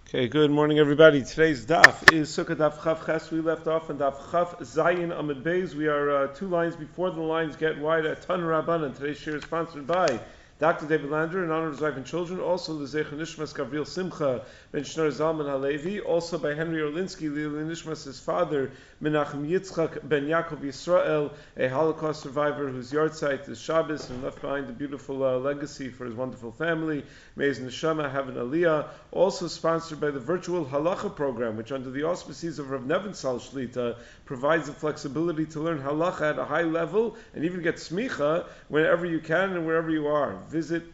Okay, good morning, everybody. Today's daf is Sukkah Daf Chav Ches. We left off on Daf Chav Zayin Amid Beis. We are two lines before the lines get wide at Tan Rabbanan. Today's shir is sponsored by Dr. David Lander in honor of his wife and children. Also, the Zecher Nishmas Gavril Simcha ben Shneur Zalman Halevi. Also by Henry Orlinsky, Lili Nishmas, his father, Menachem Yitzchak ben Yaakov Yisrael, a Holocaust survivor whose yahrzeit is Shabbos and left behind a beautiful legacy for his wonderful family. May his neshama have an aliyah. Also sponsored by the virtual halacha program, which under the auspices of Rav Nevinsal Shlita provides the flexibility to learn halacha at a high level and even get smicha whenever you can and wherever you are. Visit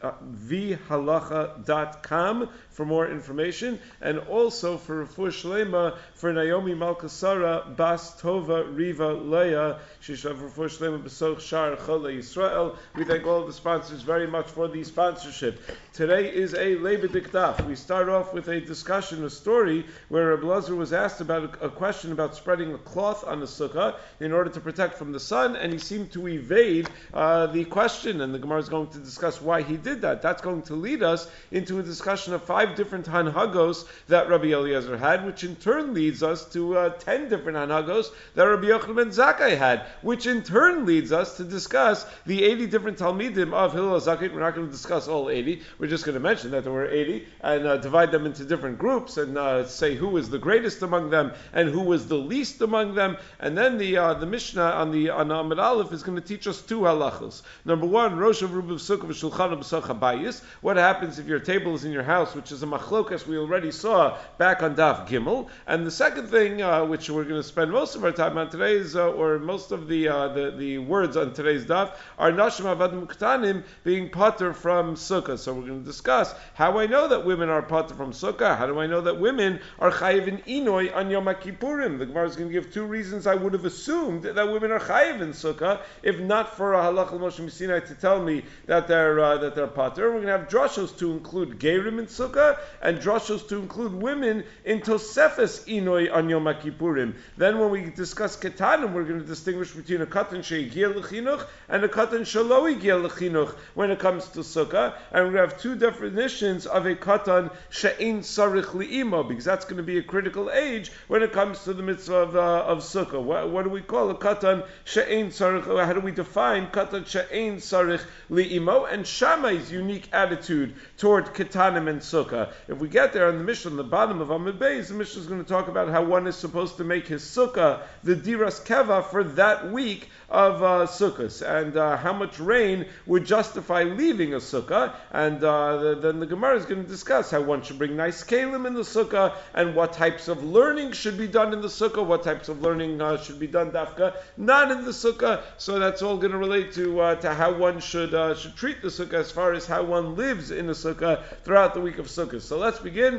vhalacha.com for more information, and also for Refuah Shlema for Naomi Malkasara Bas Tova Riva Leah Shishav Refuah Shlema B'Soch Shar Chola Yisrael. We thank all of the sponsors very much for the sponsorship. Today is a Leiba Dikdaf. We start off with a discussion, a story where Reb Lazar was asked about a question about spreading a cloth on the sukkah in order to protect from the sun, and he seemed to evade the question, and the Gemara is going to discuss why he did that. That's going to lead us into a discussion of 5 different hanhagos that Rabbi Eliezer had, which in turn leads us to 10 different hanhagos that Rabbi Yochanan ben Zakkai had, which in turn leads us to discuss the 80 different Talmidim of Hillel Zakkai. We're not going to discuss all 80. We're just going to mention that there were 80 and divide them into different groups and say who was the greatest among them and who was the least among them. And then the Mishnah on Amud Aleph is going to teach us 2 halachos. Number 1, Rosh of Rubav Sukkah v'Shulchan b'Soch Habayis. What happens if your table is in your house, which is a machlokas we already saw back on Daf Gimel. And the second thing, which we're going to spend most of our time on today's, or most of the words on today's Daf, are Nashim Avadim Ktanim being pater from Sukkah. So we're going to discuss how I know that women are pater from Sukkah. How do I know that women are chayiv in Inoi on Yom Kippurim? The Gemara is going to give 2 reasons I would have assumed that women are chayiv in Sukkah, if not for a halach Moshe Sinai to tell me that they're pater. We're going to have drashos to include gerim in Sukkah and drashos to include women in Tosefes Inoi on Yom Kippurim. Then when we discuss ketanim, we're going to distinguish between a katan she'egiel l'chinuch and a katan shelo egiel l'chinuch when it comes to Sukkah. And we have 2 definitions of a katan she'ein sarich li'imo, because that's going to be a critical age when it comes to the mitzvah of Sukkah. What do we call a katan she'ein sarich? How do we define katan she'ein sarich li'imo? And Shammai's unique attitude toward ketanim and Sukkah. If we get there on the Mishnah, on the bottom of Amud Beis, the Mishnah is going to talk about how one is supposed to make his Sukkah the diras keva for that week of Sukkos, and how much rain would justify leaving a Sukkah. And then the Gemara is going to discuss how one should bring nice kalim in the Sukkah, and what types of learning should be done in the Sukkah, what types of learning should be done dafka not in the Sukkah. So that's all going to relate to how one should treat the Sukkah as far as how one lives in the Sukkah throughout the week of Sukkot. So let's begin.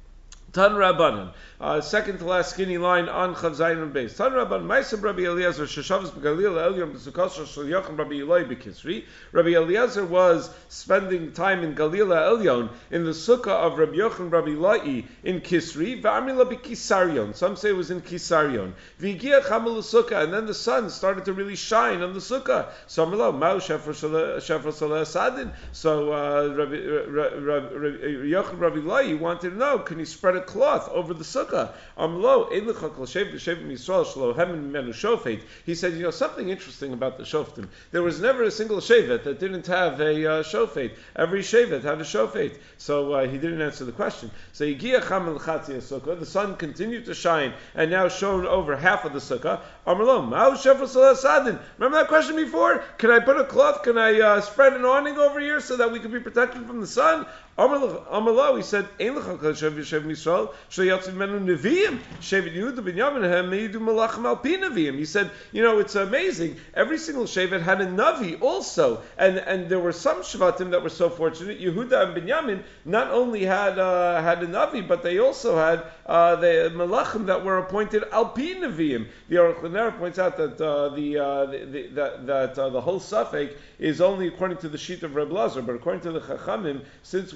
Tan Rabbanan, second to last skinny line on Chav Zayin and Beis. Tan Rabbanan, Ma'aseh Rabbi Eliezer, Sheshavas b'Galil Elyon b'Sukkos Shel Yochanan Rabbi Eloi b'Kisri. Rabbi Eliezer was spending time in Galila Elyon in the Sukkah of Rabbi Yochanan Rabbi Eloi in Kisri. V'Amrila b'Kisarion. Some say it was in Kisarion. V'Igia Chamel Sukkah, and then the sun started to really shine on the Sukkah. So Amrila Ma'u Shefra Saleh Sadin. So Rabbi Yochanan Rabbi Eloi wanted to know, can he spread a cloth over the sukkah? He said, something interesting about the shoftim. There was never a single shevet that didn't have a shofet. Every shevet had a shofet. So he didn't answer the question. So the sun continued to shine and now shone over half of the sukkah. Remember that question before? Can I put a cloth? Can I spread an awning over here so that we can be protected from the sun? Amalo, he said, he said, it's amazing. Every single Shevet had a Navi also. And there were some Shvatim that were so fortunate. Yehuda and Binyamin not only had a Navi, but they also had the Malachim that were appointed Alpi Neviim. The Aruch LaNer points out that the whole suffix is only according to the sheet of Reb Lazar, but according to the Chachamim, since we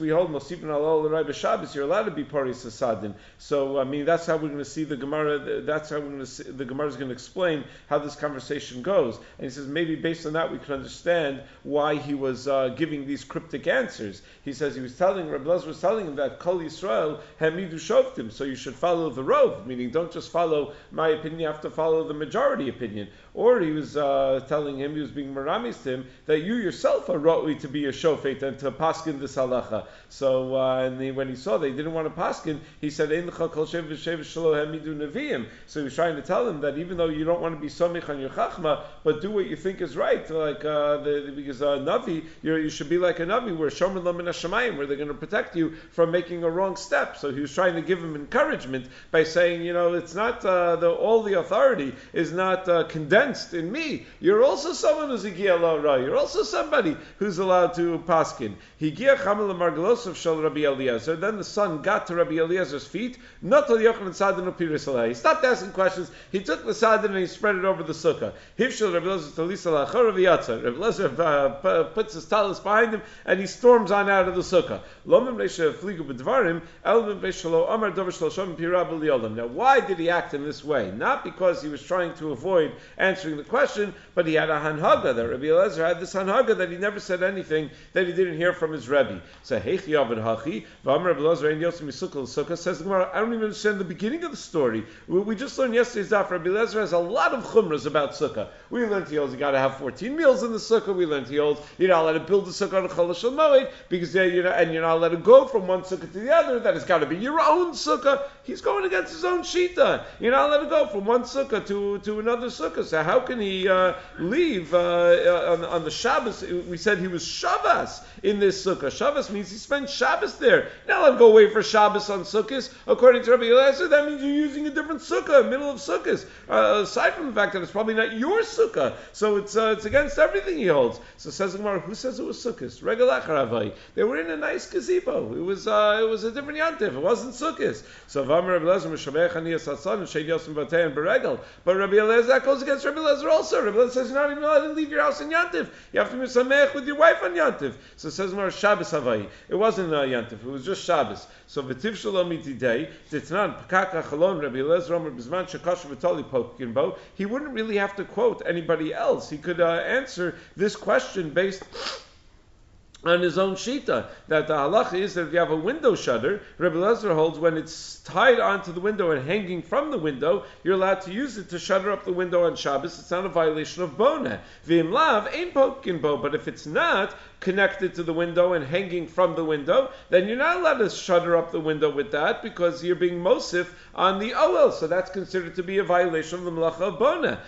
we hold Mosipin Alol L'Rai B'Shabbos, you're allowed to be Paris Sasadin. So, I mean, that's how we're going to see the Gemara, that's how we're going to see, the Gemara is going to explain how this conversation goes. And he says, maybe based on that we can understand why he was giving these cryptic answers. He says he was telling, Rabbi Elazar was telling him that Kol Yisrael Hamidu Shoftim, so you should follow the Rov, meaning don't just follow my opinion, you have to follow the majority opinion. Or he was telling him, he was being meramis to him, that you yourself are roi to be a shofet and to paskin this halacha. So when he saw they didn't want to paskin, he said, Ein l'cha kol shev v'shev shelo hamidu neviim. So he was trying to tell him that even though you don't want to be somich on your chachma, but do what you think is right, like because navi, you should be like a navi, where shomer lam min hashamayim, where they're going to protect you from making a wrong step. So he was trying to give him encouragement by saying, it's not all the authority is not condensed in me. You're also someone who's a Giya Lo Ra. You're also somebody who's allowed to paskin. He Giya Chamel Margalosov Shal Rabbi Eliezer. Then the son got to Rabbi Eliezer's feet. Not Al Yochanan Sadin Upiris Alei. He stopped asking questions. He took the sadin and he spread it over the sukkah. Hivshel Rabbi Eliezer Talisa Lachar Rabbi Yatzer. Rabbi Eliezer puts his talus behind him and he storms on out of the sukkah. Lomim Reisha Fligu B'Dvarim Elvim Reishalo Amar Dover Shloshom Pirab Eliolam. Now, why did he act in this way? Not because he was trying to avoid answering the question, but he had a hanhaga. That Rabbi Eliezer had this hanhaga that he never said anything that he didn't hear from his Rebbe. So Heichi Avad Hachi, V'Amar Rabbi Eliezer Ein Yosem Yisukal Sukkah, says the Gemara, I don't even understand the beginning of the story. We just learned yesterday's daf. Rabbi Eliezer has a lot of chumras about sukkah. We learned he holds you got to have 14 meals in the sukkah. We learned he holds you're not allowed to build a sukkah on a Chol Shel Moed because and you're not allowed to go from one sukkah to the other. That has got to be your own sukkah. He's going against his own shita. You're not allowed to go from one sukkah to another sukkah. So how can he leave on the Shabbos? We said he was Shabbos in this sukkah. Shabbos means he spent Shabbos there. Now let him go away for Shabbos on sukkahs. According to Rabbi Eliezer, that means you're using a different sukkah, middle of sukkahs. Aside from the fact that it's probably not your sukkah, so it's against everything he holds. So says the Gemara, who says it was sukkahs? Regalach Ravai. They were in a nice gazebo. It was a different yantiv. It wasn't sukkahs. So V'Amar Rabbi Eliezer Mishavech Haniyas Hatzan and Sheid Yosem Vatei and Beregel. But Rabbi Eliezer, that goes against Rabbi Eliezer also. Rabbi Eliezer says you're not even allowed to leave your house in yantiv. You have to be samech with your wife on yantiv. So it says more Shabbos Havai. It wasn't yantiv. It was just Shabbos. So V'Tiv Shalom Itidei Titnan Pekaka Chalon Rabbi Eliezer Omer B'Zman Shekash V'Tali Pokin Bo. He wouldn't really have to quote anybody else. He could answer this question based on his own shita, that the halacha is that if you have a window shutter, Rabbi Eliezer holds when it's tied onto the window and hanging from the window, you're allowed to use it to shutter up the window on Shabbos. It's not a violation of bona. V'im lav ain't pokin bo, but if it's not connected to the window and hanging from the window, then you're not allowed to shutter up the window with that because you're being mosif on the oel. So that's considered to be a violation of the melacha of bona.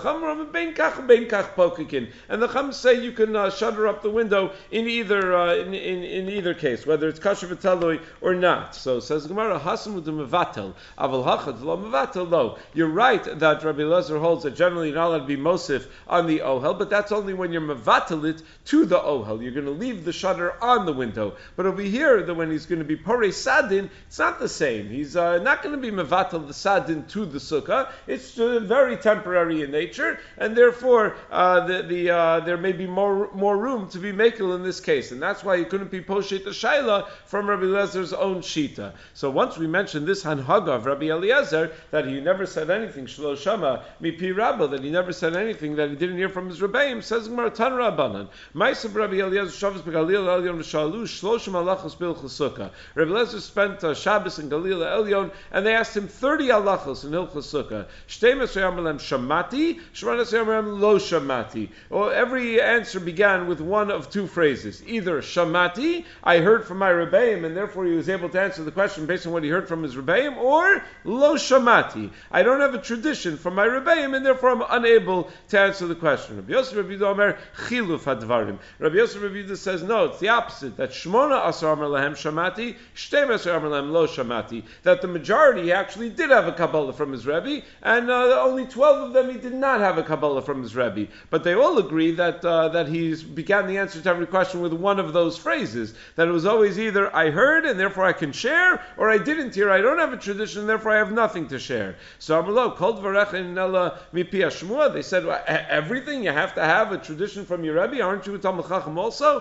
And the Chum say you can shutter up the window in either in either case, whether it's kasher v'talui or not. So says Gemara, Hasam mevatel, aval hachad lo mevatel lo. You're right that Rabbi Eliezer holds that generally you're not allowed to be mosif on the ohel, but that's only when you're mevatel it to the ohel. You're going to leave the shutter on the window. But over here, that when he's going to be porei sadin, it's not the same. He's not going to be mevatel the sadin to the sukkah. It's very temporary in nature, and therefore there may be more room to be makel in this case, and that's why he couldn't be poshet the shaila from Rabbi Eliezer's own shita. So once we mentioned this hanhaga of Rabbi Eliezer, that he never said anything shlo shama mipi rabba, that he never said anything that he didn't hear from his rebbeim, says Gemara Tan Rabbanan Ma'asav Rabbi Eliezer Shabbos beGalil Elyon v'Shalu Shloshim halachos bilchus sukkah. Rabbi Eliezer spent Shabbos in Galil Elyon, and they asked him 30 halachos in hilchos sukkah. Shteimes yamalem shamati, shmanas yamalem lo shamati. Well, every answer began with one of two phrases: either shamati, I heard from my rebbeim, and therefore he was able to answer the question based on what he heard from his rebbeim, or lo shamati, I don't have a tradition from my rebbeim, and therefore I'm unable to answer the question. Rabbi Yosef Rabbi Yehuda Omer chiluf hadvarim. Rabbi Yosef Rabbi Yehuda says no, it's the opposite. That shmona asar amar lahem shamati, shteim asar amar lahem lo shamati. That the majority actually did have a Kabbalah from his Rebbe, and only 12 of them he did not have a Kabbalah from his Rebbe. But they all agree that he began the answer to every question with one of those phrases. That it was always either I heard and therefore I can share, or I didn't hear, I don't have a tradition, and therefore I have nothing to share. So Amalo, Kol Dvarech mipi hashmua. They said everything you have to have a tradition from your Rebbe. Aren't you a Talmid Chacham also? also?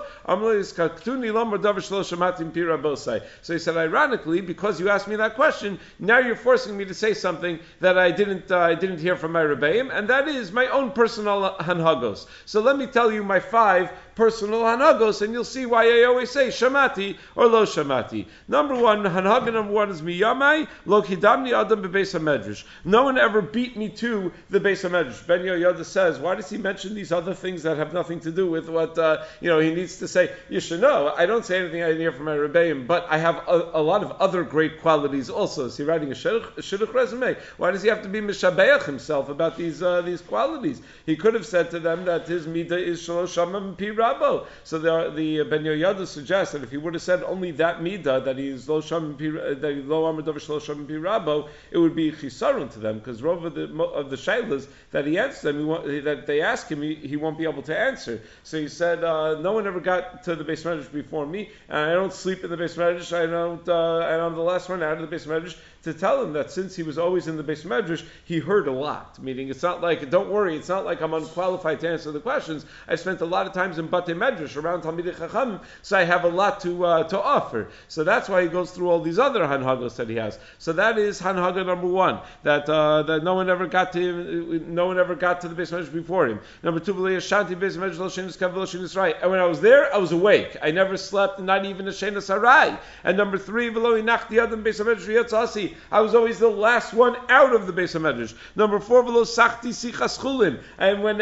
So he said, ironically, because you asked me that question, now you're forcing me to say something that I didn't hear from my Rebbeim, and that is my own personal hanhagos. So let me tell you my 5 personal hanhagos, and you'll see why I always say shamati or lo shamati. Number 1, hanhaga number 1 is miyamai lo kidamni adam bebeis hamedrash. No one ever beat me to the Beis Hamedrash. Ben Yehoyada says, why does he mention these other things that have nothing to do with what he needs to say? You should know, I don't say anything I didn't hear from my Rebbeim, but I have a lot of other great qualities also. Is he writing a shidduch resume? Why does he have to be mishabeach himself about these qualities? He could have said to them that his midah is shalosh shamam pi rabo. So the Ben Yehoyada suggests that if he would have said only that midah, that he is lo shamam pi, that he lo amar davar shalosh shamam pi rabo, it would be chisarun to them, because Rov of the shaylas that he answers them, that they ask him, he won't be able to answer. So he said, no one ever got to the Beis Medrash before me, and I don't sleep in the Beis Medrash. And I'm the last one out of the Beis Medrash to tell him that since he was always in the Beis Medrash, he heard a lot. Meaning, it's not like, don't worry, it's not like I'm unqualified to answer the questions. I spent a lot of times in Batei Medrash around Talmidei Chacham, so I have a lot to offer. So that's why he goes through all these other hanhagos that he has. So that is hanhaga number 1, that no one ever got to him, no one ever got to the Beis Medrash before him. Number 2, Shanti Beis Medrash lo shenis kav lo shenis rai. And when I was there, I was awake. I never slept, not even a shenis harai. And number 3, v'lo inachti adam Beis Medrash v'yatzasi. I was always the last one out of the Beis Hamedrash. Number 4, v'lo sachti sichas chulin. And when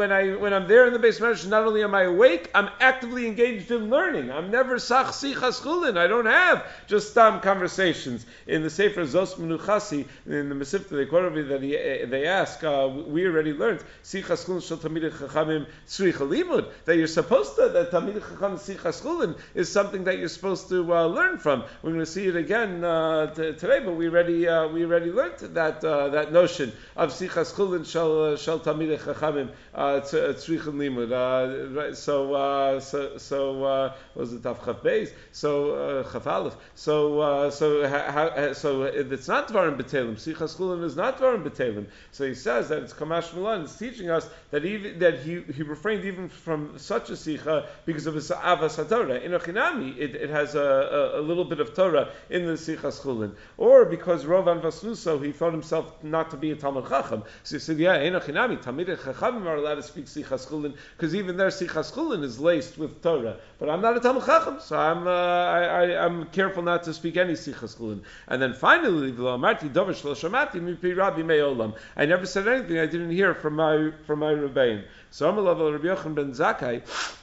I'm there in the Beis Hamedrash, not only am I awake, I'm actively engaged in learning. I'm never sach sichas chulin. I don't have just conversations. In the Sefer Zos Menuchasi, in the Mesivta, they quote that they ask, we already learned sichas chulin shel Talmidei Chachamim tzricha limud, that you're supposed to, that Talmidei Chachamim sichas chulin is something that you're supposed to learn from. We're going to see it again today, but we already learned that notion of sichas chulin shel Talmidei Chachamim tzricha limud. Right? So was it Tav Chav Beis? So Chav Aleph. So it's not Dvarim B'Telim. Sichas chulin is not Dvarim B'Telim. So he says that it's Kamash Milan. It's teaching us that he refrained even from such a sicha because of his avas haTorah. In Ochinami, it has a little bit of Torah in the sichas chulin, or because Rovan Vasnuso, he thought himself not to be a Talmud Chacham. So he said, yeah, in Ochinami, Talmidei Chachamim are allowed to speak sichas chulin because even their sichas chulin is laced with Torah. But I'm not a Talmud Chacham, so I'm careful not to speak any sichas chulin. And then finally, I never said anything I didn't hear from my Rebbeim. So Amar Rabbi Yochanan ben Zakkai.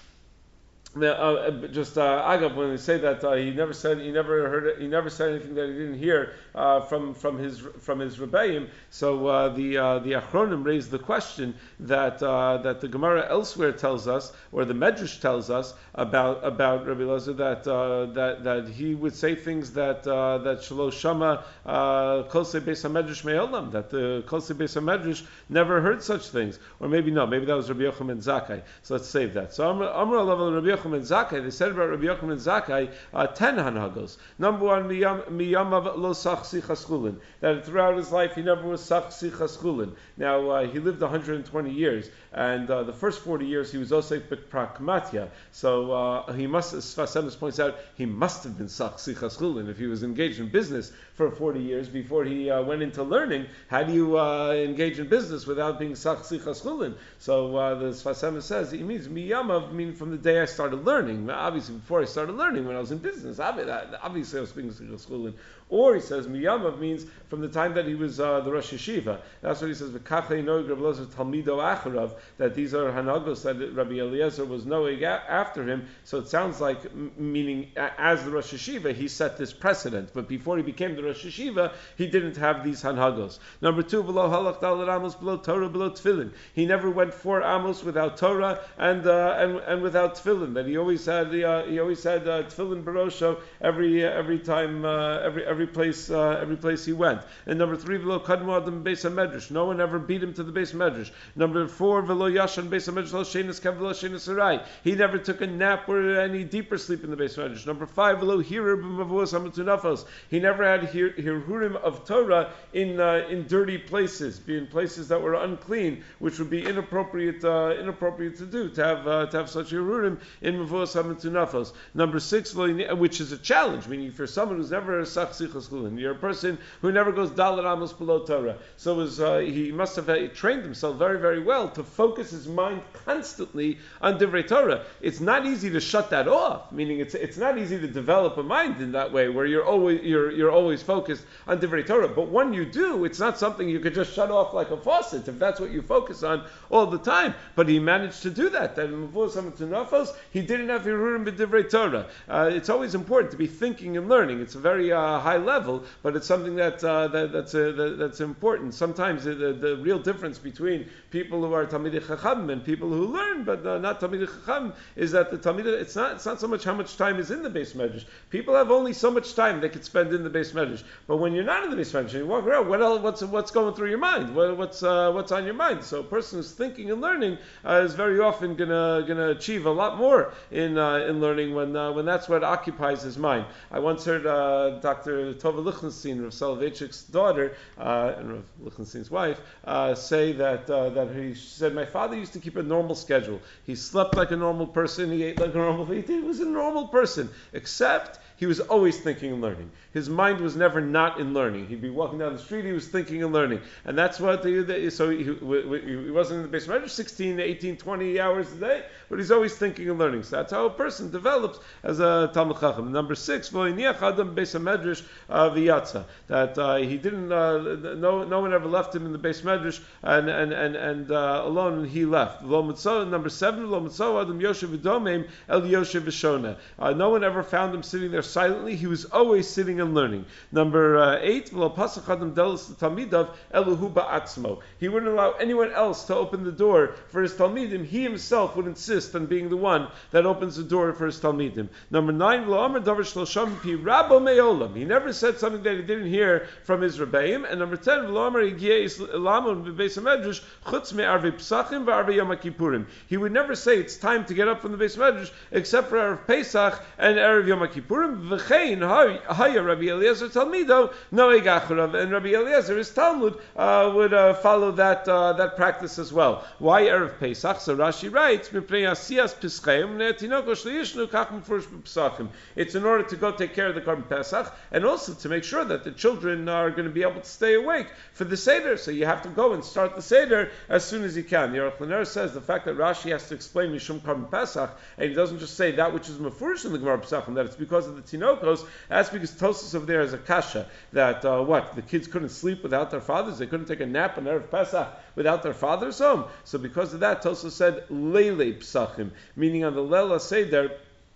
Agav, when they say that he never said anything that he didn't hear from his Rebbeim. So the Achronim raised the question that the Gemara elsewhere tells us, or the Medrash tells us about Rabbi Elazar, that he would say things that Shelo Shama Kosei Beis Hamedrash Me'olam, that the Kosei Beis Hamedrash never heard such things, or maybe that was Rabbi Yochanan ben Zakkai. So let's save that. So Amar Alav Rabbi Yochanan ben Zakkai, they said about Rabbi Yochanan ben Zakkai 10 hanhagos. Number 1, miyamav lo sach sichas chulin, that throughout his life he never was sach sichas chulin. Now he lived 120 years, and the first 40 years he was osek b'pragmatia. So he must, as Sfas Emes points out, he must have been sach sichas chulin if he was engaged in business for 40 years before he went into learning. How do you engage in business without being sach sichas chulin? So the Sfas Emes says it means miyamav, mean from the day I started learning. Obviously, before I started learning, when I was in business, obviously I was speaking sichas chulin. Or he says miyamav means from the time that he was the Rosh Yeshiva. That's what he says. That these are hanagos that Rabbi Eliezer was knowing after him. So it sounds like meaning as the Rosh Yeshiva he set this precedent. But before he became the Rosh Yeshiva, he didn't have these hanagos. Number 2, below halach daled amos, below Torah, below tefillin. He never went 4 amos without Torah and without tefillin. That he always had tefillin barosho every time every place he went. And number 3, v'lo kadmu adam beis hamedrash. No one ever beat him to the beis medrash. Number 4, v'lo yashan beis hamedrash lo shenis kav v'lo shenis arai. He never took a nap or any deeper sleep in the beis medrash. Number 5, v'lo hirer b'mavuos hamatunafos. He never had hirurim of Torah in dirty places, in places that were unclean, which would be inappropriate to do, to have such hirurim in mavuos hamatunafos. Number 6, which is a challenge, meaning if you're someone who's never a sachsichas chulin, you're a person who never goes dalet amos below Torah. So he must have trained himself very, very well to focus his mind constantly on divrei Torah. It's not easy to shut that off, meaning it's not easy to develop a mind in that way where you're always focused on divrei Torah. But when you do, it's not something you could just shut off like a faucet if that's what you focus on all the time. But he managed to do that. That in Mavos HaMatunafos, he didn't have hirurim b'divrei Torah. It's always important to be thinking and learning. It's a very high level, but it's something that's important. Sometimes the real difference between people who are Talmidei Chacham and people who learn, but not Talmidei Chacham, is that the Talmidei, it's not so much how much time is in the Beis Medrash. People have only so much time they could spend in the Beis Medrash. But when you're not in the Beis Medrash, you walk around, what's going through your mind? What's on your mind? So a person who's thinking and learning is very often gonna achieve a lot more in learning when that's what occupies his mind. I once heard Dr. Tova Lichtenstein, Rav Soloveitchik's daughter, and Rav Lichtenstein's wife, say that he said, my father used to keep a normal schedule. He slept like a normal person, he ate like a normal person, he was a normal person, except he was always thinking and learning. His mind was never not in learning. He'd be walking down the street, he was thinking and learning. And that's what, so he wasn't in the Beis Medrash 16, 18, 20 hours a day, but he's always thinking and learning. So that's how a person develops as a Talmid Chacham. Number 6, v'loiniach adam Beis HaMedrash v'yatza. That he didn't, no one ever left him in the Beis Medrash and alone, and he left. Number 7, v'lo mitzo adam yoshev v'domim el yoshev v'shona. No one ever found him sitting there silently. He was always sitting and learning. Number 8, he wouldn't allow anyone else to open the door for his talmidim. He himself would insist on being the one that opens the door for his talmidim. Number 9, he never said something that he didn't hear from his rebbeim. And number 10, he would never say it's time to get up from the Beis Medrash except for Erev Pesach and Erev Yom Kippurim. V'chein haya Rabbi Eliezer Talmido noeg acharav, and Rabbi Eliezer, his Talmud, would follow that practice as well. Why Erev Pesach? So Rashi writes, it's in order to go take care of the Korban Pesach, and also to make sure that the children are going to be able to stay awake for the Seder. So you have to go and start the Seder as soon as you can. The Aruch LaNer says the fact that Rashi has to explain Mishum Korban Pesach, and he doesn't just say that which is mefurish in the Gemara Pesachim, that it's because of the Tinokos. That's because Tosas over there is a kasha that the kids couldn't sleep without their fathers, they couldn't take a nap on Erev Pesach without their father's home. So because of that, Tosas said Leilei Pesachim, meaning on the Leila Seder.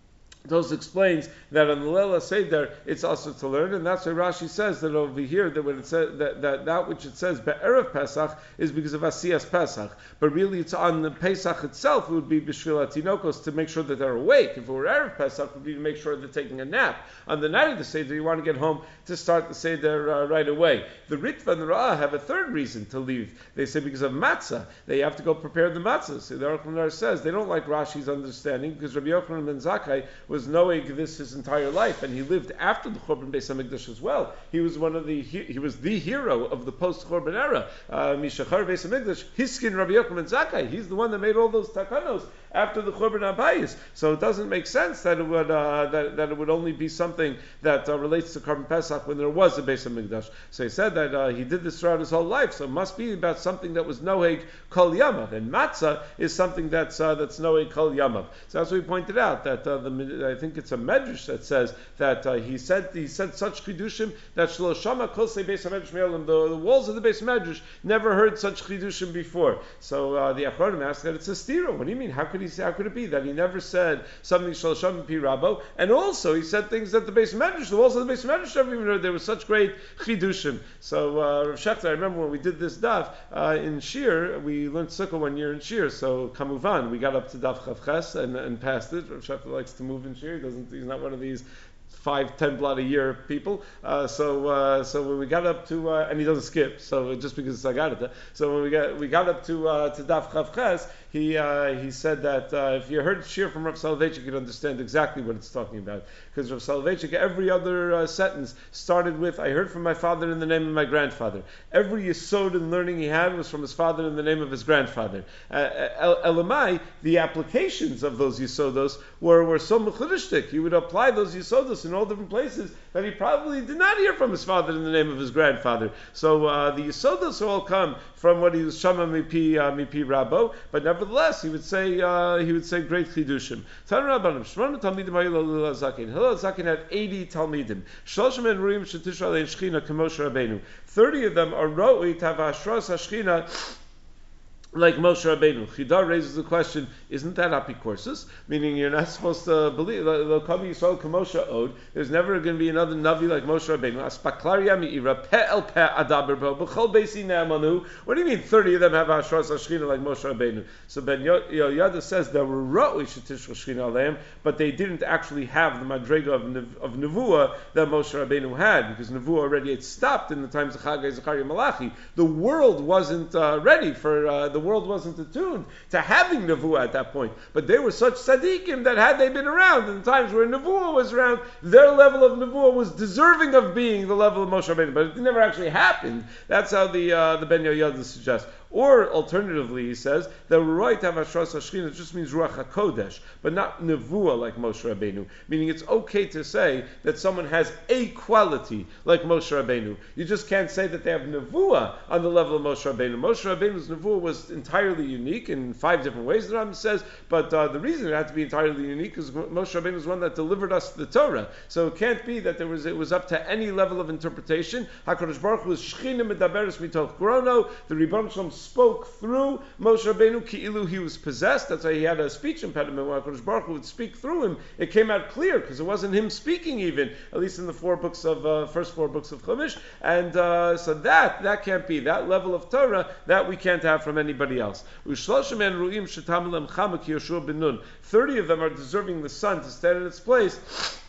Those explains that on the Leila Seder it's also to learn, and that's why Rashi says that over here that when it says that which it says be'erev Pesach is because of Asiyas Pesach, but really it's on the Pesach itself. It would be b'shvil hatinokos to make sure that they're awake. If it were erev Pesach, it would be to make sure they're taking a nap. On the night of the Seder, you want to get home to start the Seder right away. The Ritva and the Ra'ah have a third reason to leave. They say because of matzah, they have to go prepare the matzah. So the Aruch LaNer says they don't like Rashi's understanding because Rabbi Yochanan ben Zakkai was knowing this his entire life, and he lived after the Churban Beis Hamikdash as well. He was he was the hero of the post-Churban era. Mishachar Beis Hamikdash, Hiskin Rabbi Yochanan ben Zakkai. He's the one that made all those takanos after the Churban Abayis. So it doesn't make sense that it would that it would only be something that relates to Korban Pesach when there was a Beis Hamikdash. So he said that he did this throughout his whole life. So it must be about something that was noheg kol yamav, and matzah is something that's noheg kol yamav. So that's what we pointed out that I think it's a medrash that says that he said such chidushim that shloshama kol sei Beis Hamedrash me'olam, the walls of the Beis Medrash never heard such chidushim before. So the Achronim asked that it's a stira. What do you mean? How could it be that he never said something shloshama pi rabo? And also he said things that the Beis Medrash, the walls of the Beis Medrash never even heard. There was such great chidushim. So Rav Shechter, I remember when we did this daf in Shir, we learned Sukkah 1 year in Shir. So kamuvan, we got up to daf Chavches and passed it. Rav Shechter likes to move in Shir. He's not one of these 5-10 blot a year people. So when we got up to and he doesn't skip, so just because it's Agarata. So when we got up to Daf Chav Ches, he said that if you heard Shir from Rav Soloveitchik, you'd understand exactly what it's talking about. Because Rav Soloveitchik, every other sentence started with, I heard from my father in the name of my grandfather. Every yesod and learning he had was from his father in the name of his grandfather. Elamai, the applications of those yesodos were so mechudishtik. He would apply those yesodos in all different places that he probably did not hear from his father in the name of his grandfather. So the yesodos all come from what he was shama mipi rabo, but nevertheless he would say great chidushim. Tan Rabbanim Shmona Talmidim Hillel Zaken. Hillel Zaken had 80 Talmidim. Shloshim and Ruim Shetishra Lein Shechina K'Moshe Rabbeinu. 30 of them are ro'i tav hashras hashchina like Moshe Rabbeinu. Chidar raises the question, isn't that apikorsis? Meaning you're not supposed to believe, L'Kam Yisrael K'Moshe Od, there's never going to be another Navi like Moshe Rabbeinu. Aspaklaria mi'ira, pe el pe adaber bo, b'chol beisi ne'amanu. What do you mean 30 of them have Hashras HaShechina like Moshe Rabbeinu? So Ben Yoyada says there were Ra'ui Shetish HaShechina aleim, but they didn't actually have the Madrega of Nevuah that Moshe Rabbeinu had, because Nevuah already had stopped in the times of Chagai, Zechariah, Malachi. The world wasn't ready for, the world wasn't attuned to having Nevuah at that point. But they were such tzaddikim that had they been around in the times where Nevuah was around, their level of Nevuah was deserving of being the level of Moshe Rabbeinu. But it never actually happened. That's how the Ben Yoyada suggests. Or alternatively, he says that Ruach Tav Hashras Hashchina just means Ruach HaKodesh, but not Nevuah like Moshe Rabbeinu. Meaning it's okay to say that someone has a quality like Moshe Rabbeinu. You just can't say that they have Nevuah on the level of Moshe Rabbeinu. Moshe Rabbeinu's Nevuah was entirely unique in 5 different ways, the Rambam says, but the reason it had to be entirely unique is Moshe Rabbeinu was one that delivered us the Torah. So it can't be that it was up to any level of interpretation. HaKadosh Baruch Hu was Shechina Medaberes Mitoch Grono, the Rebbeinu Shalom spoke through Moshe Rabbeinu ki'ilu he was possessed. That's why he had a speech impediment. When HaKadosh Baruch Hu would speak through him, it came out clear because it wasn't him speaking even, at least in the first 4 books of Chumash. And so that can't be. That level of Torah, that we can't have from anybody else. 30 of them are deserving the sun to stand in its place,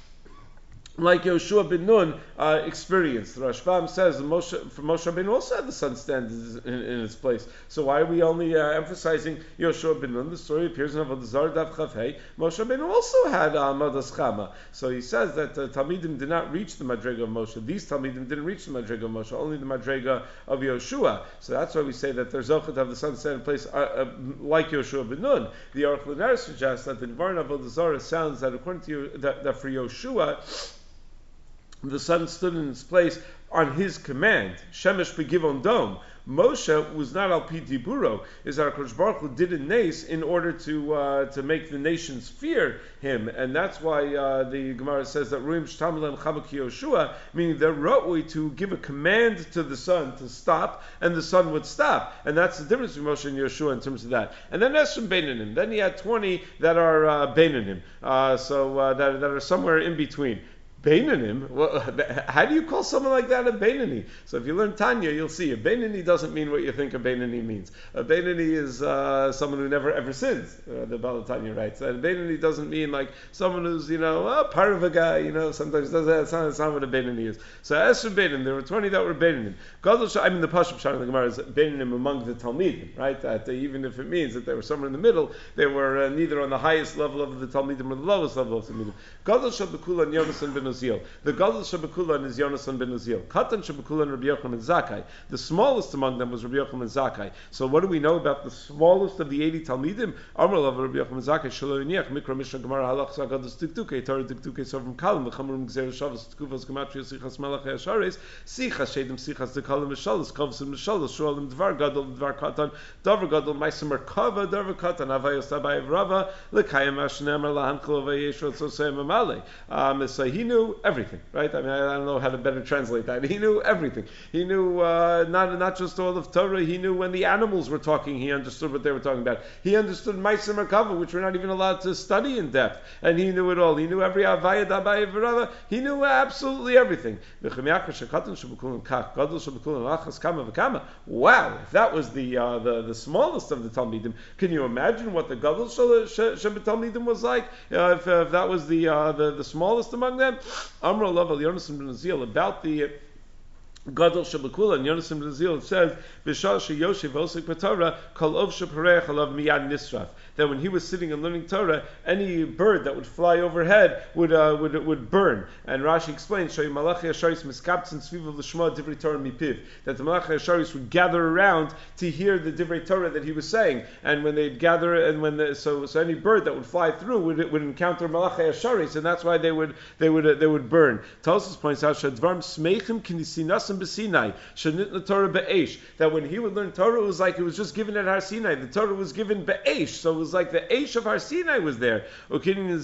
like Yoshua ben Nun experienced. The Rashbam says Moshe Rabbeinu also had the sun stand in its place. So why are we only emphasizing Yoshua ben Nun? The story appears in Avodah Zarah Daf Chav Hei. Moshe Rabbeinu also had Madas Chama. So he says that Talmidim did not reach the Madrega of Moshe. These Talmidim didn't reach the Madrega of Moshe, only the Madrega of Yoshua. So that's why we say that there's Zochah to have the sun stand in place like Yoshua ben Nun. The Aruch LaNer suggests that the Gemara in Avodah Zarah sounds that according to you, that for Yoshua, the sun stood in its place on his command. Shemesh begivon dom. Moshe was not al pi diburo. Is our HaKadosh Baruch Hu did a nace in order to make the nations fear him, and that's why the Gemara says that ruim shtamalem chabak Yoshua, meaning they're ra'ui to give a command to the sun to stop, and the sun would stop, and that's the difference between Moshe and Yoshua in terms of that. And then that's from Beinanim. Then he had 20 that are Beinanim, that are somewhere in between. Beinanim? Well, how do you call someone like that a Beinani? So if you learn Tanya, you'll see a Beinani doesn't mean what you think a Beinani means. A Beinani is someone who never ever sins. The Balatanya writes. And a Beinani doesn't mean like someone who's part of a guy. Sometimes that's not what a Beinani is. So as for Beinanim, there were 20 that were Beinanim. The Pashup Shana the Gemara is Beinanim among the Talmidim, right? That even if it means that they were somewhere in the middle, they were neither on the highest level of the Talmidim or the lowest level of the Talmidim. Gadol Shabakula and Yonasan ben Uziel. The Gadol Shabakula is Yonasan ben Uziel. Katan Shabakula and Rabbi Yochanan ben Zakkai. The smallest among them was Rabbi Yochanan ben Zakkai. So what do we know about the smallest of the 80 Talmidim? Amar Lav Rabbi Yochanan ben Zakkai Shelo Yiniach Mikra Mishnah Gemara Halach Gadol Tiktuke Torah Tiktuke Sovim Kalim V'Chamurim Gzeir Shavas Tkuvas Gematria Sichas Melach Yashares Sichas Shedim Sichas Dekalim Mishalos Kovsim Mishalos Shualim Dvar Gadol Dvar Katan Davar Gadol Maisim Merkava Davar Katan Avayos Abayev Rava Lekayim Ashnemer Lahankol Vayeshot Sosei Mamale. So he knew everything, right? I don't know how to better translate that. He knew everything. He knew not just all of Torah. He knew when the animals were talking, he understood what they were talking about. He understood Maisim Merkava, which we're not even allowed to study in depth, and he knew it all. He knew every Avayad Abayev Rava. He knew absolutely everything. Wow, if that was the smallest of the Talmidim, can you imagine what the Gadol Talmidim was like? If that was the smallest among them, Amr Alav al Yonasan ben Azil, about the Gadol Shabakula and Yonasan ben Azil, it says, V'shal sheyoshev osik b'Torah, kol ov shepareach alav miyad nisraf. That when he was sitting and learning Torah, any bird that would fly overhead would burn. And Rashi explains, Shoy Malachi Asharis miskabtzin tzviv l'shma divrei Torah mipiv, that the Malachi Asharis would gather around to hear the divrei Torah that he was saying. And when they'd gather, and so any bird that would fly through would encounter Malachi Asharis, and that's why they would burn. Tosfos points out, Shadvarm smeichim kinisinas b'Sinai, shenitna Torah be'esh, that when he would learn Torah, it was like it was just given at Har Sinai. The Torah was given be'esh, so it was like the Eish of Har Sinai was there. That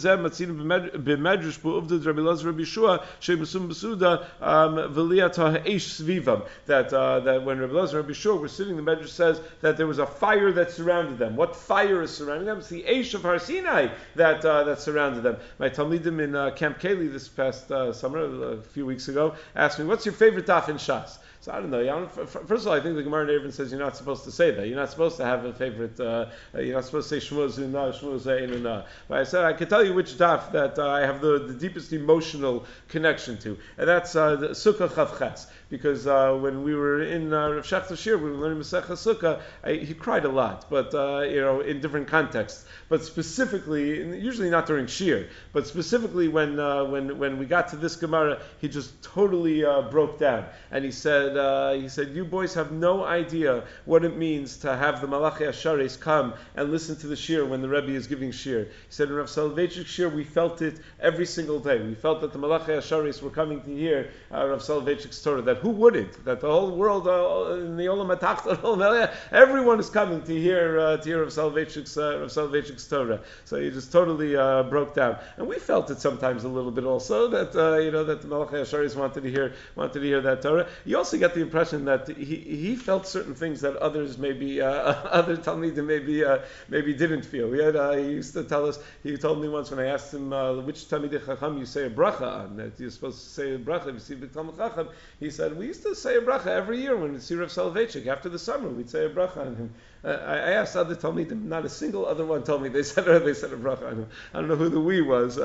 when Rabbi Elazar and Rabbi Shua were sitting, the Medrash says that there was a fire that surrounded them. What fire is surrounding them? It's the Eish of Har Sinai that surrounded them. My Talmidim in Camp Kaylee this past summer, a few weeks ago, asked me, "What's your favorite daf in Shas?" So I don't know. First of all, I think the Gemara in Eruvin says you're not supposed to say that. You're not supposed to have a favorite. You're not supposed to say Shmuel Zuna, Shmuel Zainuna. But I said I could tell you which daf that I have the deepest emotional connection to, and that's the Sukkah Chavches. Because when we were in Rav Shachtar Shir, we were learning Masechah Sukkah, he cried a lot, but in different contexts. But specifically, usually not during Shir, but specifically when we got to this Gemara, he just totally broke down, and he said, "You boys have no idea what it means to have the Malachi Asharis come and listen to the Shir when the Rebbe is giving Shir." He said, "In Rav Soloveitchik's Shir, we felt it every single day. We felt that the Malachi Asharis were coming to hear Rav Soloveitchik's Torah. That who wouldn't? That the whole world in the Olam HaTachton, everyone is coming to hear Rav Soloveitchik's Torah." So he just totally broke down, and we felt it sometimes a little bit also that that the Malachi Asharis wanted to hear that Torah. You also get the impression that he felt certain things that others maybe other Talmidim maybe didn't feel. He used to tell us. He told me once when I asked him which Talmidei Chacham you say a bracha on, that you're supposed to say a bracha if you see the Talmid Chacham. He said, we used to say a bracha every year when we see Rav Soloveitchik. After the summer, we'd say a bracha on him. I asked other Talmidim, not a single other one told me they said a bracha on him. I don't know who the we was.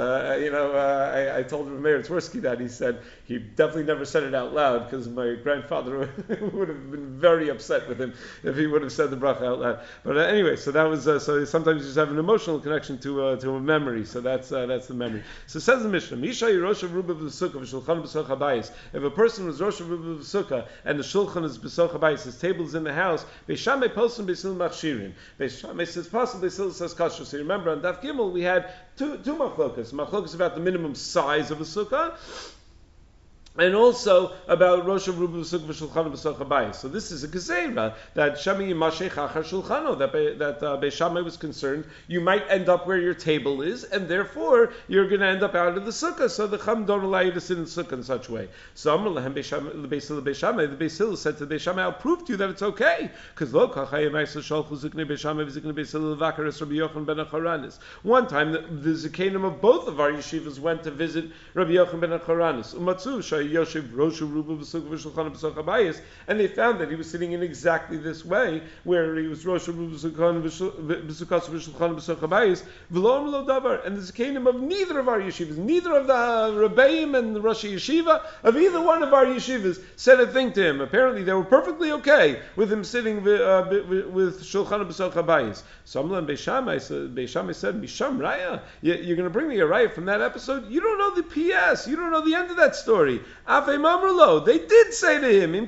I told Rav Meir Twersky that. He said he definitely never said it out loud because my grandfather would have been very upset with him if he would have said the bracha out loud. But anyway, so that was so sometimes you just have an emotional connection to a memory. So that's the memory. So says the Mishnah, Misha Rosh of Ruba B'Sukkah v'Shulchan B'Soch HaBayis. If a person was Rosh of Ruba B'Sukkah and the Shulchan is B'Soch HaBayis, his table is in the house, Beishamei Posim Beisil Machshirin. Beishamei says Posim Beisil says Kasher. So you remember on Daf Gimel we had two machlokas. Machlokas about the minimum size of a sukkah, and also about Rosh Ruba B'Sukkah v'Shulchan B'Soch HaBayis. So this is a gezeira that Shami Yimashech Achar Shulchano, that Beis Shammai was concerned you might end up where your table is, and therefore you're going to end up out of the sukkah. So the Chum don't allow you to sit in the sukkah in such a way. So Amar Lehem the Beis Hillel said to the Beis Shammai, I'll prove to you that it's okay, because Lo Kachayim Eisel Sholchu Ziknei Beis Shammai v'Ziknei Beis Hillel Vakaris Rabbi Yochanan ben Acharanis. One time the Zikanim of both of our yeshivas went to visit Rabbi Yochanan ben Acharanis. Umatzu Yoshev Rosh Ruba B'Sukkah v'Shulchan B'Soch HaBayis, and they found that he was sitting in exactly this way, where he was Rosh Ruba B'Sukkah v'Shulchan B'Soch HaBayis, v'lo amar lo davar. And the Zikanim of neither of our yeshivas, neither of the Rebbeim and the Rosh Yeshiva, of either one of our yeshivas, said a thing to him. Apparently they were perfectly okay with him sitting with Shulchan B'Soch HaBayis. So Amar Beis Shammai said, Misham Raya, you're going to bring me a raya from that episode? You don't know the PS, you don't know the end of that story. They did say to him,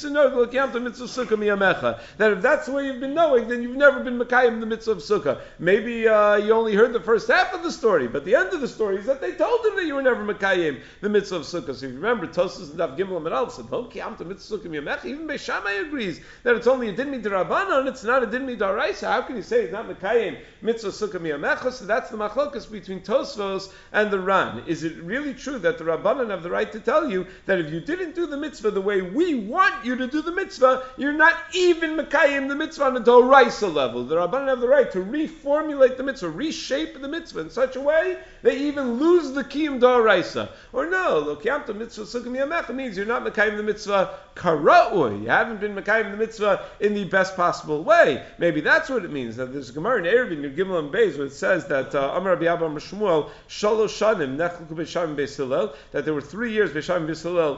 that if that's the way you've been knowing, then you've never been Mekayim the mitzvah of Sukkah. Maybe you only heard the first half of the story, but the end of the story is that they told him that you were never Mekayim the mitzvah of Sukkah. So if you remember, Tosfos and Daf Gimel and Aleph said, even Beis Shammai agrees that it's only a din midrabanan, it's not a din midaraisa. How can you say it's not Mekayim mitzvah Sukkah miyamecha? So that's the machlokas between Tosfos and the Ran. Is it really true that the Rabbanan have the right to tell you you that if you didn't do the mitzvah the way we want you to do the mitzvah, you're not even Mekayim the mitzvah on a Doraisa level. The Rabbanan have the right to reformulate the mitzvah, reshape the mitzvah in such a way they even lose the Kiyum Doraisa. Or no, Lo Kiyamta Mitzvah Sukkah Miyamecha means you're not Mekayim the mitzvah Kara'ui. You haven't been Mekayim the mitzvah in the best possible way. Maybe that's what it means. That there's a Gemara in Eruvin, in Gimel and Beis, where it says that Amar Rabbi Abba Shmuel Shalosh Shanim Nechluku Beisham Beis Hillel, that there were 3 years Beisham Beis Hillel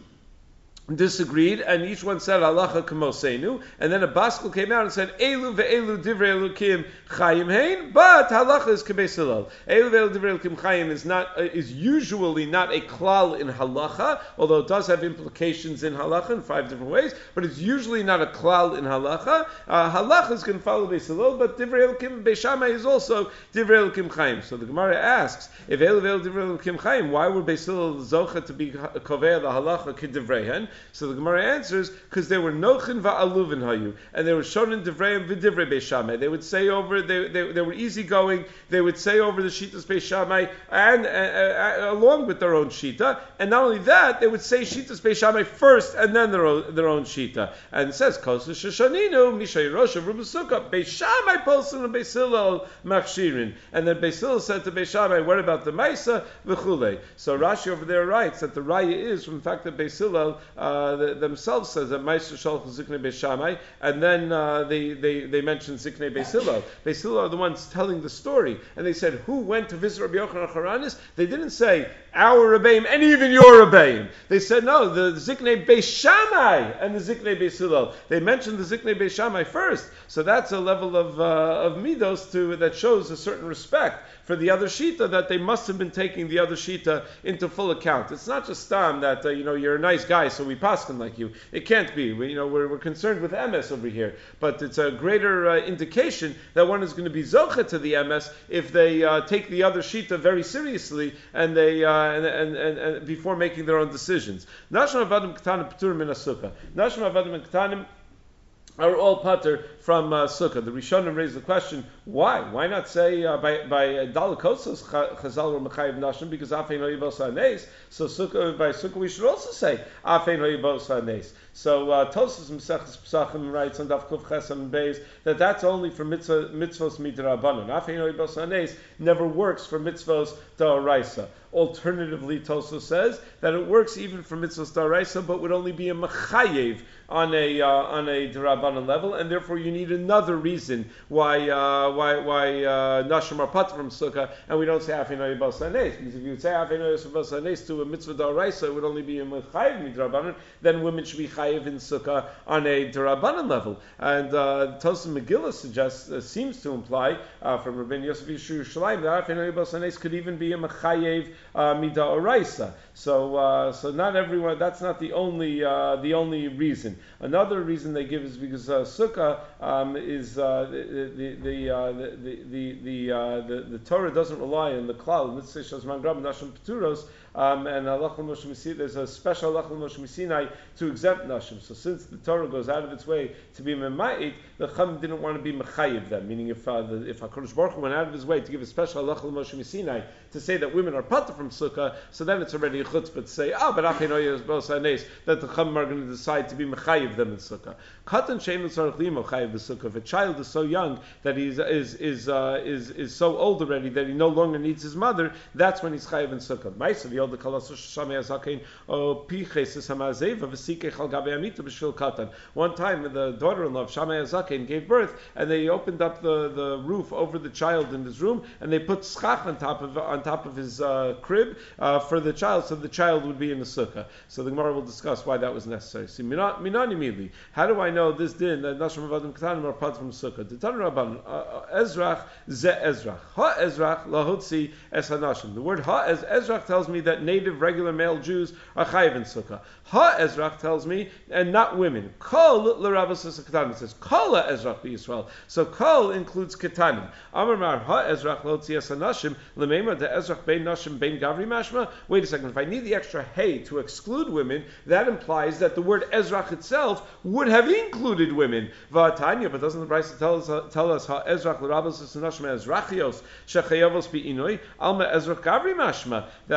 disagreed, and each one said halacha k'mosenu, and then a baskel came out and said elu ve'elu divrei elukim chayim hein, but halacha is k'beis hillel. Elu ve'elu divrei elukim chayim is usually not a klal in halacha, although it does have implications in halacha in 5 different ways, but it's usually not a klal in halacha. Halacha is going to follow beis hillel, but divrei elukim beis shammai is also divrei elukim chayim. So the Gemara asks, if elu ve'elu divrei elukim chayim, why were beis hillel zocha to be kovei the halacha k'divrei? So the Gemara answers, because they were nochin va'aluvin hayu, and they were shown in divrei v'divrei beis shammai. They would say over, they were easygoing. They would say over the shitas beis shammai and along with their own shita, and not only that, they would say shitas beis shammai first and then their own shita. And it says kosu sheshaninu mishay roshav rubasukah beis shammai polsin and beis hillel machshirin. And then beis hillel said to beis shammai, what about the maisa v'chulei? So Rashi over there writes that the raya is from the fact that beis hillel themselves says that Ma'aser Shalach Ziknei Beis Shammai, and then they mention Ziknei Beis Hillel. Beis Hillel are the ones telling the story, and they said, who went to visit Rabbi Yochanan Haranis? They didn't say, our Rebbeim and even your Rebbeim. They said, no, the Ziknei Beis Shammai and the Ziknei Beis Hillel. They mentioned the Ziknei Beis Shammai first, so that's a level of midos that shows a certain respect for the other shita, that they must have been taking the other shita into full account. It's not just stam that you're a nice guy, so we paskin like you. It can't be. We're concerned with MS over here, but it's a greater indication that one is going to be zocha to the MS if they take the other shita very seriously and they and before making their own decisions. Nashma avadim ketanim p'turim min hasukah. Nashma avadim and ketanim are all pater from Sukkah. The Rishonim raised the question, why? Why not say by Dalakosas Chazal or Mechayiv Nashim, because Afein Hoyibos HaNeis. So by Sukkah we should also say Afein Hoyibos HaNeis. So Tosas Mesechus Pesachim writes on Daf Kuf Chesam Beis that that's only for mitzvos midrabanan. Afein Hoyibos HaNeis never works for mitzvos d'oraisa. Alternatively, Tosas says that it works even for mitzvos d'oraisa, but would only be a mechayev on a d'Rabbanan level, and therefore you need another reason why nashim are pat from sukkah, and we don't say afein hoyibos hanes, because if you would say afein hoyibos hanes to a mitzvah d'oraisa, it would only be a mechayev midrabanan. Then women should be chayev in sukkah on a d'Rabbanan level. And Tosas Megillah seems to imply from Rabbeinu Yosef Yerushalayim that afein hoyibos hanes could even be a mechayev mid'oraisa. So not everyone. That's not the only reason. Another reason they give is because sukkah is the Torah doesn't rely on the klal mitzvah shazman grab nashim pturos, and there's a special halach l'Moshe Sinai to exempt nashim. So since the Torah goes out of its way to be mema'it, the Chum didn't want to be mechayiv them. Meaning, if HaKadosh Baruch Hu went out of his way to give a special halach l'Moshe Sinai to say that women are patur from sukkah, so then it's already a chutzpah to say, but that the Chum are going to decide to be mechayiv them in sukkah. Katan sheinu tzarich limo chayiv b'sukkah. If a child is so young that he is so old already that he no longer needs his mother, that's when he's chayiv in sukkah. Ma'asav yod l'kalas shamei hazakein o piches hamazeva v'sikech al gabei amita b'shvil katan. One time, the daughter-in-law of Shammai Hazaken gave birth, and they opened up the roof over the child in his room, and they put schach on top of his crib for the child, so the child would be in the sukkah. So the Gemara will discuss why that was necessary. See, minani immediately. How do I know this din that nashim avadim ketanim are part from sukkah? The Tanur Rabban Ezrach ze Ezrach ha Ezrach lahotzi es hanashim. The word ha as Ezrach tells me that native regular male Jews are chayiv in sukkah. Ha Ezrach tells me, and not women. Kol l'ravos ketanim. It says kol Ezrach b'Yisrael. So kol includes ketanim. Amar mar ha Ezrach lahotzi es hanashim l'meimar de Ezrach bein nashim bein gavri mashma. Wait a second. If I need the extra hey to exclude women, that implies that the word Ezrach itself would have included women. V'atanya, but doesn't the Brisa tell us how Ezrach l'rabos es hanashim ezrachios shechayavos bi'inoi alma Ezrach gavri mashma, that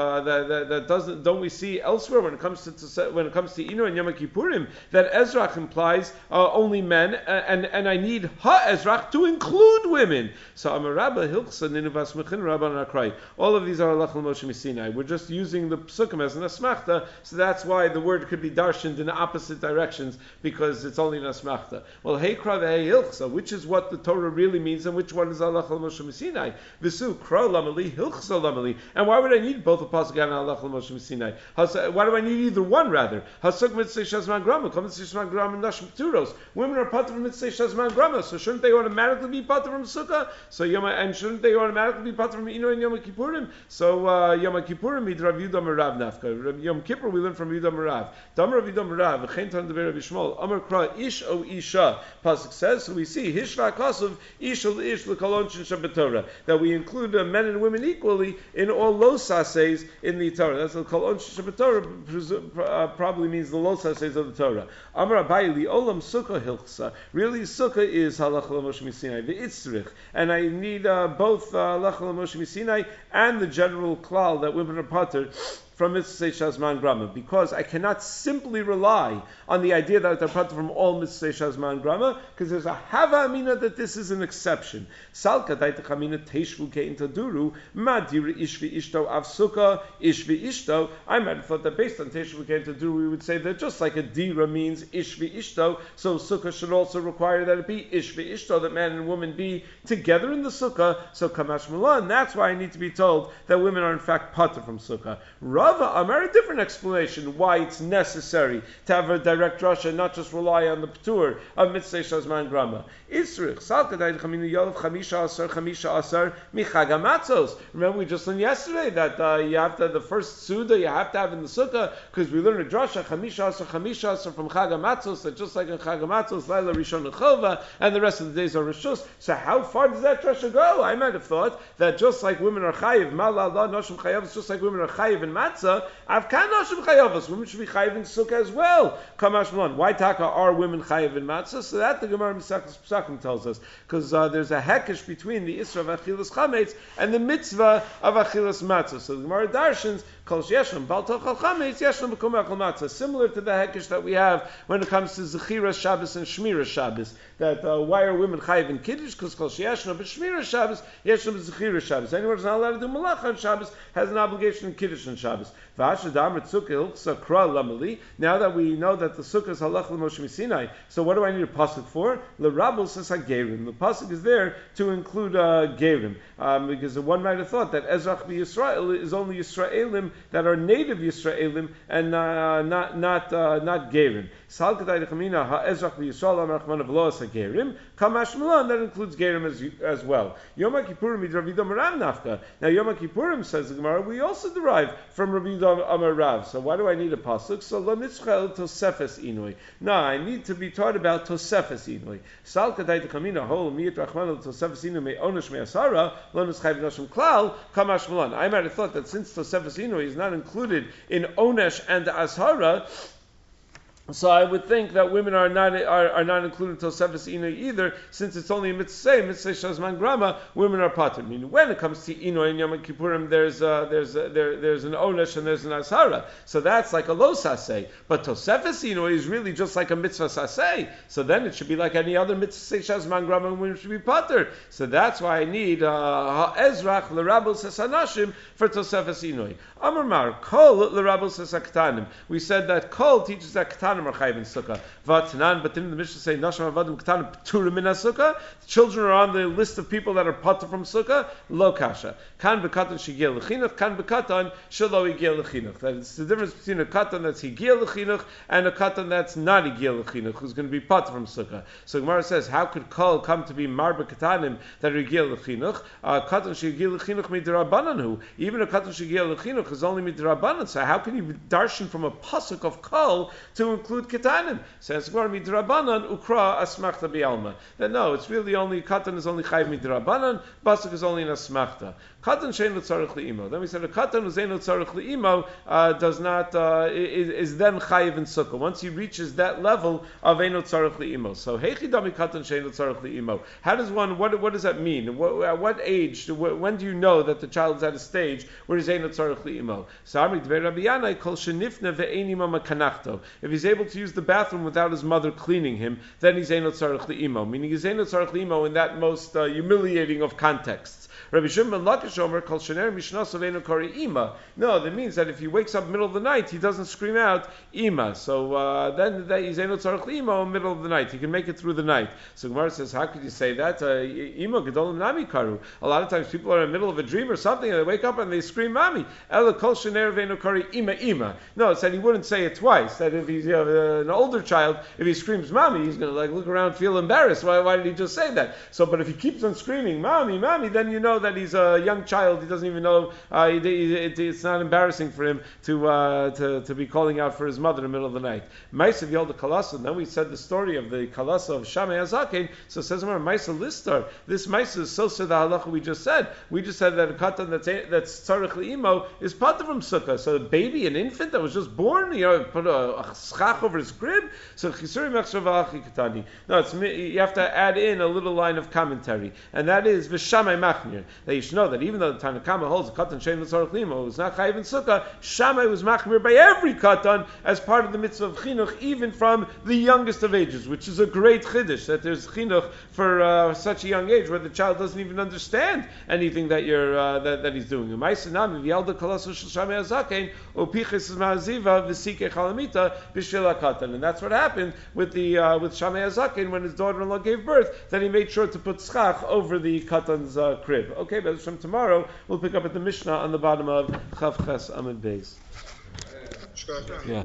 that doesn't. Don't we see elsewhere when it comes to Inu and Yom Kippurim that Ezrach implies only men, and I need ha Ezrach to include women. So Amar Rabba Hilchsa Ninuvas Mechin Rabban Akrai. All of these are Halach Moshe Misinai. We're just using the psukim as an asmachta, so that's why the word could be darshaned in the opposite directions, because it's only an asmachta. Well, Heikra Hilchsa, which is what the Torah really means, and which one is Halach Moshe Misinai? Visu Kra Lamali Hilchsa Lamali. And why would I need both a pasuk and Halach Moshe Misinai? Why do I need either one rather? Hasuk Mitzvah Shazman Grama, Kom Mitzvah Shazman Grama, Nashim Turos. Women are part of Mitzvah Shazman Grama, so shouldn't they automatically be part from Sukkah? So and shouldn't they automatically be part from Inu and Yom Kippurim? So Yom Kippurim mid Rav Yudah Merav Nafka. Yom Kippur we learn from Yudah Merav. Dam Rav Yudah Merav. V'chein Tan Dever Rav Yishmael. Amar Kra Ish O Isha. Pasuk says. So we see Hishva Kasav Ish Ol Ish L'Kalon Shin Shabbatorah, that we include men and women equally in all los saseis in the Torah. That's the Kalon Shin Shabbatorah. Probably means the los saseis of the Torah. Amar Abayi Li Olam Sukkah Hilchsa. Really, Sukkah is Halach Moshe Misinai. The Itzrich, and I need both Halach Moshe Misinai and the general klal that women are pater from Mitzvah Shazman Grama, because I cannot simply rely on the idea that they're part from all Mitzvah Shazman Grama, because there's a Hava Amina that this is an exception. Salka Daita Amina Teishvu Kein Taduru, Madira Ishvi Ishto Avsuka, Ishvi Ishto. I might have thought that based on Teishvu Kein Taduru, we would say that just like a Dira means Ishvi Ishto, so Sukkah should also require that it be Ishvi Ishto, that man and woman be together in the Sukkah, so Kamash Milan. That's why I need to be told that women are in fact pater from Sukkah. Rava Amar, a different explanation why it's necessary to have a direct drasha and not just rely on the ptur of Mitzvah Shazman Grama. Isrich Salkadai Chaminu Yolav Chamisha Asar Michag Hamatzos. Remember we just learned yesterday that you have to the first Suda you have to have in the Sukkah, because we learned a drasha Chamisha Asar from Chag Hamatzos, that just like in Chag Hamatzos, Laila Rishon and Chova, and the rest of the days are Rishus. So how far does that drasha go? I might have thought that just like women are chayiv, Malala Noshim Chayav, just like women are chayiv in Matzah, Avkan Noshim Chayavos, women should be chayiv in Sukkah as well. Kamash Malon. Why taka are women chayiv in Matzah? So that the Gemara Misakos Psakim tells us, because there's a hekesh between the Isra of Achilas Chametz and the mitzvah of Achilas Matzah. So the Gemara darshans Kol Yeshlam Bal Tochal Chametz Yeshlam B'Kum Echel Matzah, similar to the hekesh that we have when it comes to Zechira Shabbos and Shmira Shabbos. That why are women chayiv in Kiddush? Because Kol Yeshlam B'Shmira Shabbos Yeshlam B'Zechira Shabbos. Anyone who's not allowed to do Malach on Shabbos has an obligation in Kiddush on Shabbos. Now that we know that the sukkah is halach l'Moshe Misinai, so what do I need a pasuk for? L'Rabos says hagerim. The pasuk is there to include gerim, because one might have thought that Ezrach b'Yisrael is only Yisraelim that are native Yisraelim and not gerim. Salkadai dechamina ha'Ezrach b'Yisrael amrachman avlos hagerim kamash milan, that includes gerim as well. Yom Kippurim midravidah Merav nafka. Now Yom Kippurim, says the Gemara, we also derive from Rabbi Amar Rav. So why do I need a pasuk? So lo nitzchel tosefes inui. No, I need to be taught about tosefes inui. Sal kadai tekamina hol miyat rachman tosefes inui me onush me asara lo nitzchayv noshim klal kamash malan. I might have thought that since tosefes inui is not included in onesh and asara, so I would think that women are not included in Tosefes Inu either, since it's only a mitzvah Shazman Grama, women are pater. Meaning when it comes to Inu and Yom Kippurim, there's an Onesh and there's an Ashara. So that's like a lo saseh. But Tosefes Inu is really just like a mitzvah saseh. So then it should be like any other mitzvah Shazman Grama, and women should be pater. So that's why I need Ezrach l'Rabos Hasanashim for Tosefes Inu. Amar Mar Kol l'Rabos Hasaktanim. We said that Kol teaches that Ktanim are chayiv in sukkah. V'atanan, but didn't the Mishnah say Nashim Avadim Ktanim Pturim min sukkah? Children are on the list of people that are pater from sukkah. Lo kasha. Kan bekatan shigiel lechinuch. Kan bekatan shelo higiel lechinuch. That's the difference between a katan that's higiel lechinuch and a katan that's not higiel lechinuch, who's going to be pater from sukkah. So Gemara says, how could Kol come to be marba katanim that are higiel lechinuch? Katan shigiel lechinuch midrabananu. Even a katan shigiel lechinuch is only midrabanan. So how can you darshan from a pasuk of Kol to include include ketanim. Says Gemara midrabanan ukra asmachta bialma. Then no, it's really only katan is only chayv midrabanan, basuk is only an asmachta. Katan sheinu tzarich li'imo. Then we said a katan who's einu tzarich li'imo does not is then chayiv in sukkah. Once he reaches that level of einu tzarich li'imo. So heichidami katan sheinu tzarich li'imo. How does one? What does that mean? At what age? When do you know that the child is at a stage where he's einu tzarich li'imo? So Amri Dvei Rabbi Yanai kol shenifne ve'eini mama kanachto. If he's able to use the bathroom without his mother cleaning him, then he's einu tzarich li'imo. Meaning he's einu tzarich li'imo in that most humiliating of contexts. Rabbi Shimon Lakish Omer kol shener mishnas aveinu kari ima. No, that means that if he wakes up middle of the night, he doesn't scream out ima. So then he's einu tzarich li'imo in the middle of the night. He can make it through the night. So Gemara says, how could you say that? Ima gedolim nami karu. A lot of times people are in the middle of a dream or something, and they wake up and they scream mami. Ela kol shener aveinu kari ima ima. No, it said he wouldn't say it twice. That if he's an older child, if he screams mami, he's going to look around, feel embarrassed. Why did he just say that? So, but if he keeps on screaming mami, mami, then you know that he's a young child. He doesn't even know. It's not embarrassing for him to be calling out for his mother in the middle of the night. Ma'asav Yalda Kalasa. And then we said the story of the Kalasa of Shammai Azaken. So it says Ma'asav Listar. This Ma'asav is so the halacha we just said. We just said that a katan that's tzarich li'imo is part from sukkah. So a baby, an infant that was just born, put a schach over his crib. So chisuri mechshavah katani. No, you have to add in a little line of commentary, and that is v'shamai machmir. That you should know that even though the Tanakama holds a katan shein l'tzarich li'imo, it was not chayiv in sukkah. Shammai was machmir by every katan as part of the mitzvah of chinuch, even from the youngest of ages, which is a great chiddush that there's chinuch for such a young age where the child doesn't even understand anything that you're that he's doing. And that's what happened with with Shammai Azaken when his daughter-in-law gave birth. That he made sure to put schach over the katan's crib. Okay, but from tomorrow we'll pick up at the Mishnah on the bottom of Chav Ches Amud Beis. Yeah.